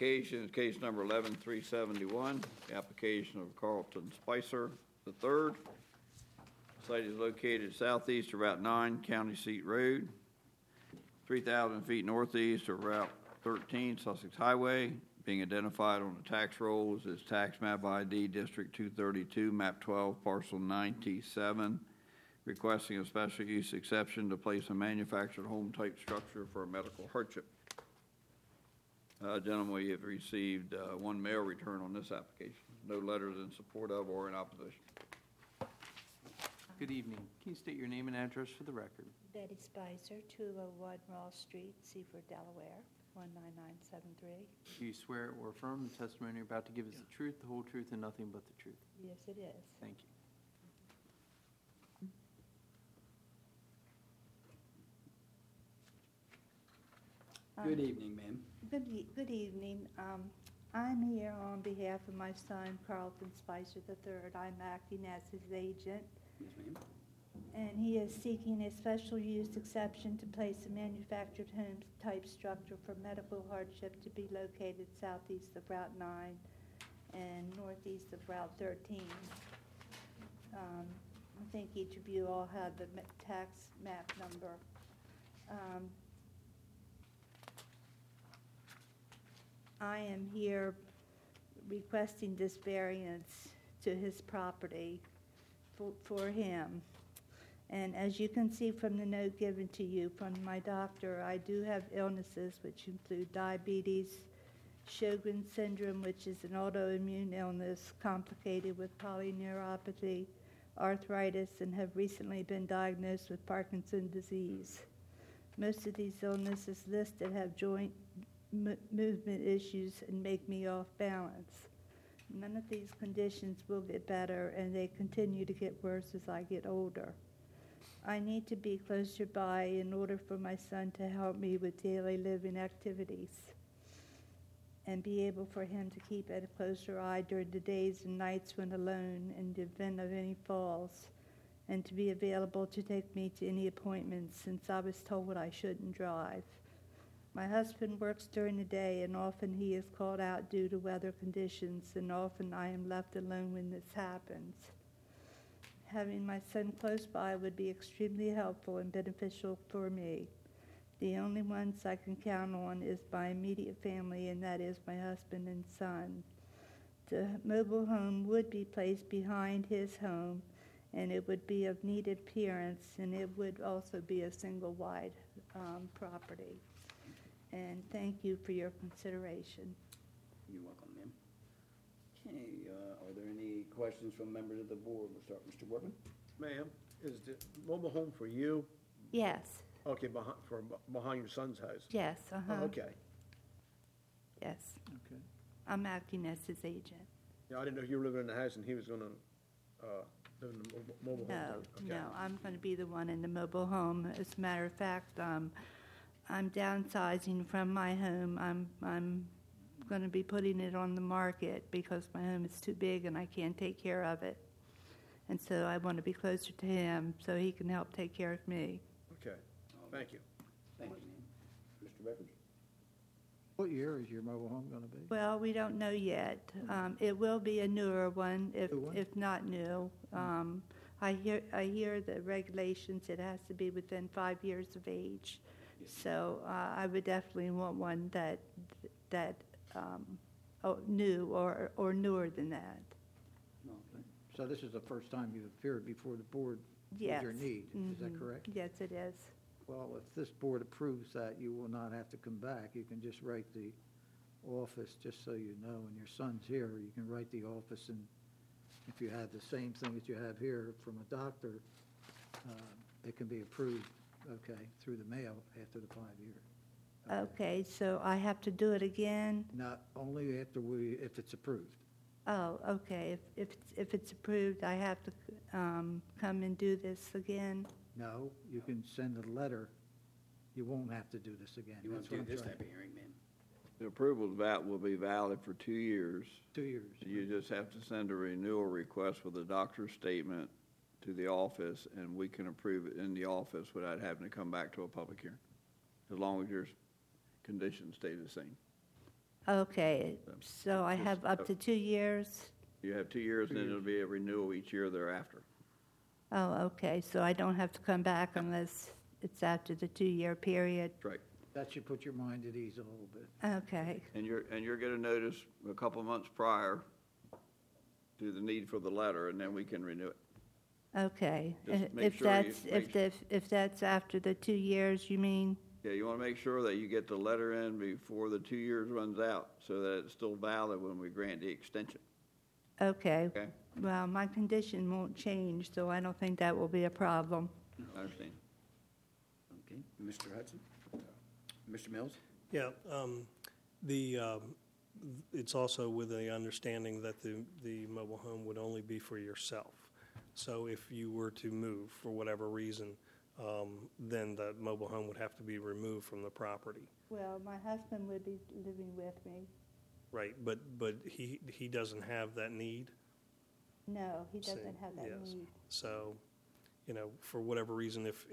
application is case number 11371, the application of Carlton Spicer III. Site is located southeast of Route 9, County Seat Road, 3,000 feet northeast of Route 13, Sussex Highway, being identified on the tax rolls as tax map ID District 232, map 12, parcel 97, requesting a special use exception to place a manufactured home type structure for a medical hardship. Gentlemen, we have received one mail return on this application. No letters in support of or in opposition. Good evening. Can you state your name and address for the record? Betty Spicer, 201 Ross Street, Seaford, Delaware, 19973. Do you swear or affirm the testimony you're about to give is the truth, the whole truth, and nothing but the truth? Yes, it is. Thank you. Good evening, ma'am. Good evening. I'm here on behalf of my son, Carlton Spicer III. I'm acting as his agent, Yes, ma'am. and he is seeking a special use exception to place a manufactured home type structure for medical hardship to be located southeast of Route 9 and northeast of Route 13. I think each of you all have the tax map number. I am here requesting this variance to his property for him. And as you can see from the note given to you from my doctor, I do have illnesses which include diabetes, Sjogren's syndrome, which is an autoimmune illness complicated with polyneuropathy, arthritis, and have recently been diagnosed with Parkinson's disease. Most of these illnesses listed have joint movement issues and make me off balance. None of these conditions will get better, and they continue to get worse as I get older. I need to be closer by in order for my son to help me with daily living activities and be able for him to keep at a closer eye during the days and nights when alone in the event of any falls, and to be available to take me to any appointments since I was told I shouldn't drive. My husband works during the day, and often he is called out due to weather conditions, and often I am left alone when this happens. Having my son close by would be extremely helpful and beneficial for me. The only ones I can count on is my immediate family, and that is my husband and son. The mobile home would be placed behind his home, and it would be of neat appearance, and it would also be a single-wide property. And thank you for your consideration. You're welcome, ma'am. Okay, are there any questions from members of the board? We'll start with Mr. Workman. Ma'am, is the mobile home for you? Yes, Okay, behind your son's house? yes, Oh, okay. yes. Okay. I'm acting as his agent. Yeah, I didn't know you were living in the house and he was gonna live in the mobile home. No, Okay. no, I'm going to be the one in the mobile home. As a matter of fact, I'm downsizing from my home. I'm going to be putting it on the market because my home is too big and I can't take care of it. And so I want to be closer to him so he can help take care of me. Okay, thank you. Thank you, ma'am. Mr. Beckers? What year is your mobile home going to be? Well, we don't know yet. It will be a newer one, New one? if not new. I hear the regulations, it has to be within 5 years of age. So I would definitely want one that new or newer than that. Okay. So this is the first time you've appeared before the board Yes. with your need, is that Mhm. correct? Yes, it is. Well, if this board approves that, you will not have to come back. You can just write the office, just so you know, and your son's here, you can write the office, and if you have the same thing that you have here from a doctor, it can be approved, okay, through the mail after the 5 years. Okay, so I have to do it again? Not only if it's approved. Oh, okay. If it's approved, I have to come and do this again? No, you can send a letter. You won't have to do this again. You want That's to do what I'm this trying- type of hearing, ma'am? The approval will be valid for 2 years. 2 years. You just have to send a renewal request with a doctor's statement to the office, and we can approve it in the office without having to come back to a public hearing, as long as your conditions stay the same. Okay, so I have up to 2 years? You have 2 years, and then it'll be a renewal each year thereafter. Oh, okay, so I don't have to come back unless it's after the 2-year period? That's right. That should put your mind at ease a little bit. Okay, And you're going to notice a couple of months prior to the need for the letter, and then we can renew it. okay. Just make If sure you that's, if that's after the 2 years, you mean? Yeah, you want to make sure that you get the letter in before the 2 years runs out, so that it's still valid when we grant the extension, Okay. okay? Well, my condition won't change, so I don't think that will be a problem. I understand. Okay, Mr. Hudson? Mr. Mills? Yeah, it's also with the understanding that the mobile home would only be for yourself. So if you were to move for whatever reason, then the mobile home would have to be removed from the property. Well, my husband would be living with me. Right, but he doesn't have that need. No, he See, doesn't have that yes. need. So, for whatever reason, if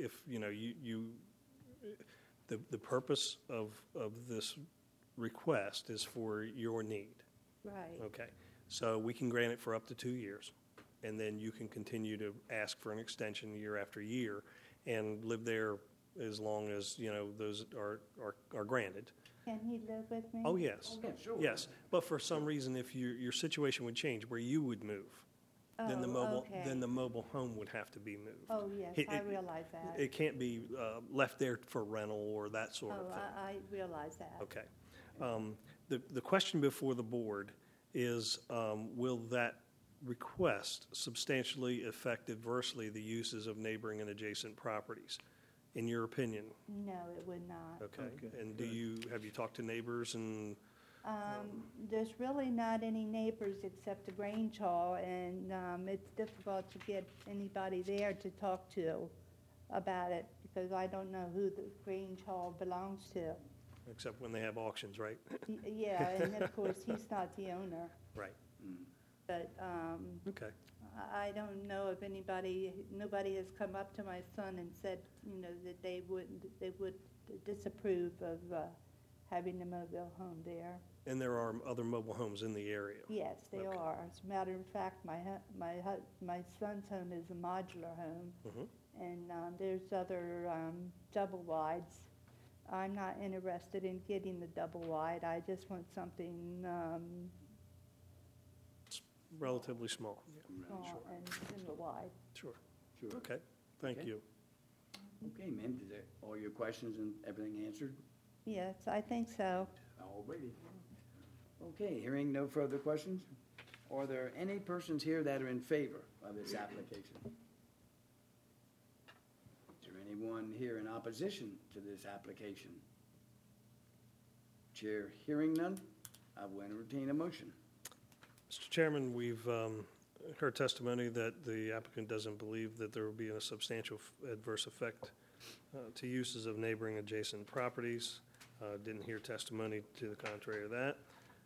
the purpose of this request is for your need. Right. Okay, so we can grant it for up to 2 years, and then you can continue to ask for an extension year after year and live there as long as, those are granted. Can he live with me? Oh, yes. Yeah, sure. Yes, but for some reason, if your situation would change where you would move, then Oh, okay. the mobile home would have to be moved. Oh, yes, It- I it- realize that. It can't be left there for rental or that sort of Oh, thing. I realize that. Okay. The question before the board is, will that request substantially affect adversely the uses of neighboring and adjacent properties? In your opinion? No, it would not. Okay. Okay, And good. have you talked to neighbors and, There's really not any neighbors except the Grange Hall, and it's difficult to get anybody there to talk to about it, because I don't know who the Grange Hall belongs to. except when they have auctions, right? Yeah, and of course, he's not the owner, Right. but Okay. I don't know if nobody has come up to my son and said, that they would disapprove of having a mobile home there. And there are other mobile homes in the area? Yes, they Okay. are. As a matter of fact, my son's home is a modular home, Mhm. and there's other double wides. I'm not interested in getting the double wide. I just want something Relatively small. Yeah, small and single wide. sure. Sure. Okay, thank Okay. you. Okay, ma'am, did that, all your questions and everything answered? Yes, I think so. Alrighty. Okay, hearing no further questions, are there any persons here that are in favor of this application? Is there anyone here in opposition to this application? Chair hearing none, I will entertain a motion. Mr. Chairman, we've heard testimony that the applicant doesn't believe that there will be a substantial adverse effect to uses of neighboring adjacent properties. Didn't hear testimony to the contrary of that.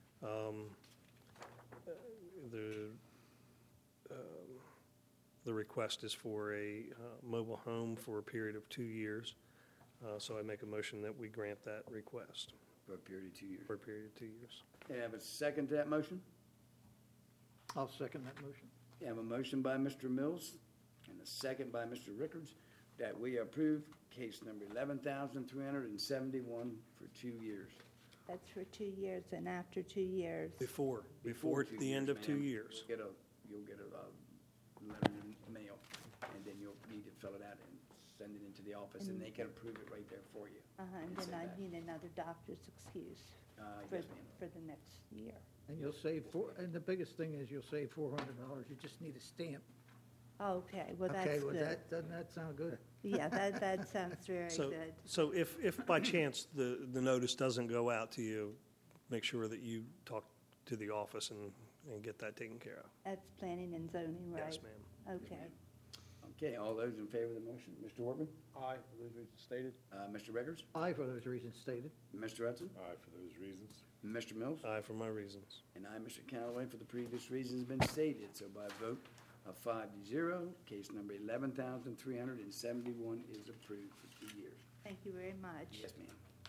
The request is for a mobile home for a period of 2 years. So I make a motion that we grant that request For a period of 2 years. for a period of 2 years. Can I have a second to that motion? I'll second that motion. I have a motion by Mr. Mills and a second by Mr. Rickards that we approve case number 11,371 for 2 years. That's for 2 years, and after 2 years. Before Before 2 the end years, of 2 ma'am. years. You'll get a letter in the mail, and then you'll need to fill it out and send it into the office, and they can approve it right there for you. And And then send I that. need another doctor's excuse for, Yes, ma'am. for the next year. And you'll save and the biggest thing is you'll save $400. You just need a stamp. Okay, well, Okay, that's well, good. doesn't that sound good? Yeah, that sounds very So, good. so if by chance the notice doesn't go out to you, make sure that you talk to the office and get that taken care of. That's planning and zoning, right? Yes, ma'am. Okay. Okay, all those in favor of the motion? Mr. Workman? Aye, for those reasons stated. Mr. Rickards? Aye, for those reasons stated. Mr. Hudson? Aye, for those reasons. Mr. Mills? Aye, for my reasons. And I, Mr. Callaway, for the previous reasons been stated. So by a vote of 5-0, case number 11,371 is approved for 2 years. Thank you very much. Yes, ma'am.